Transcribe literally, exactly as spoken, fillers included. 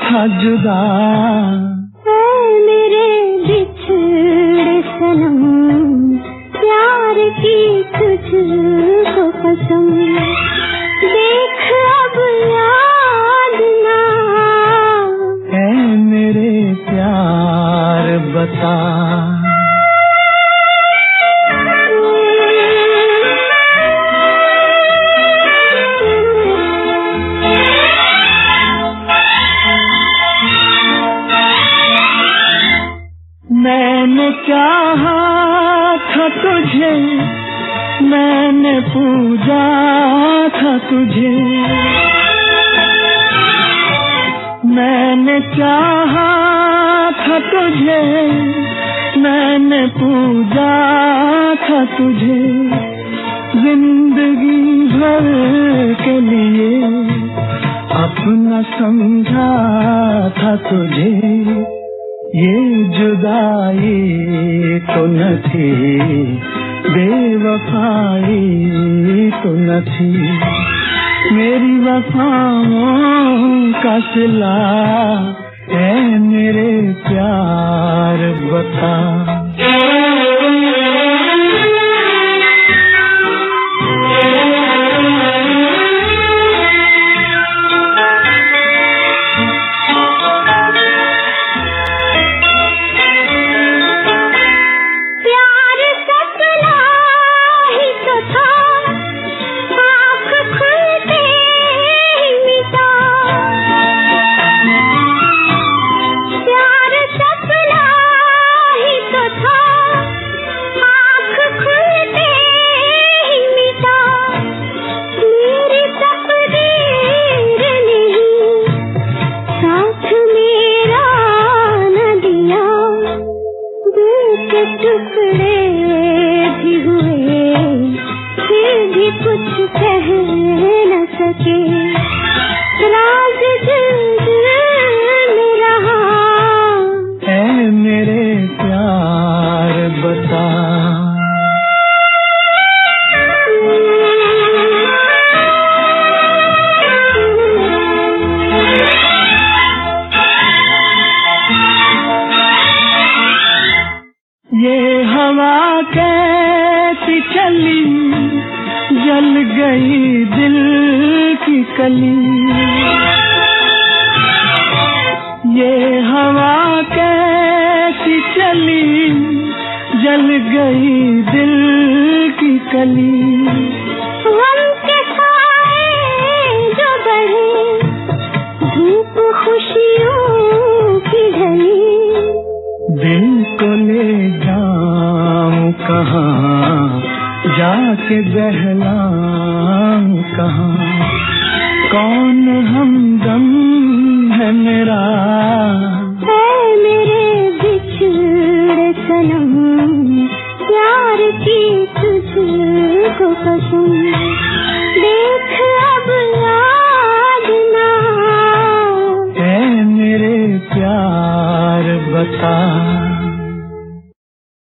था जुदा। ऐ मेरे बिछड़े सनम, प्यार की तुझको कसम, देख अब याद ना। ऐ मेरे प्यार बता। मैंने चाहा था तुझे, मैंने पूजा था तुझे, मैंने चाहा था तुझे, मैंने पूजा था तुझे, जिंदगी भर के लिए अपना समझा था तुझे। ये जुदाई तो न थी, बेवफाई तो न थी, मेरी वफाओं का सिला। है मेरे प्यार बता। टुकड़े भी हुए, फिर भी कुछ कह न सके, राज दिल में रहा। ऐ मेरे प्यार बता। ये हवा कैसी चली, जल गई दिल की कली। ये हवा कैसी चली, जल गई दिल की कली। गम के साए जो बढ़े, धूप खुशियों की ढली, दिल को ले जाऊं कहाँ, जाके बहलाऊं कहाँ, कौन हमदम है मेरा। ऐ मेरे बिछड़े सनम, प्यार की तुझको कसम, देख अब याद ना। ऐ मेरे प्यार बता।